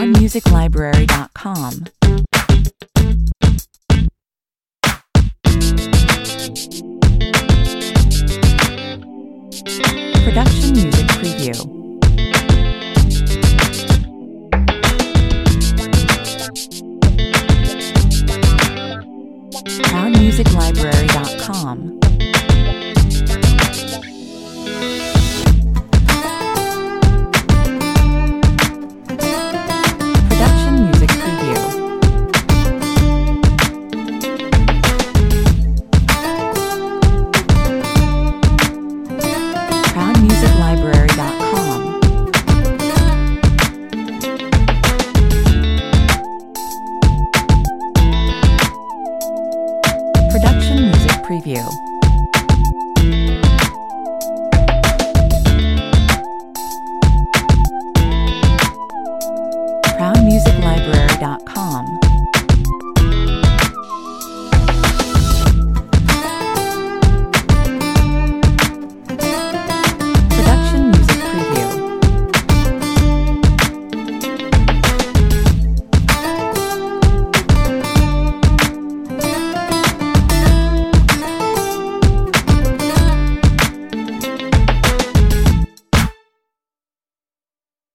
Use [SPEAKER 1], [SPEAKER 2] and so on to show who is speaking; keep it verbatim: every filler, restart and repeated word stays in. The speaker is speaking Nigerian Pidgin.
[SPEAKER 1] proud music library dot com. Production Music Preview. proud music library dot com. Production Music Preview. proud music library dot com. Production Music Preview. proud music library dot com.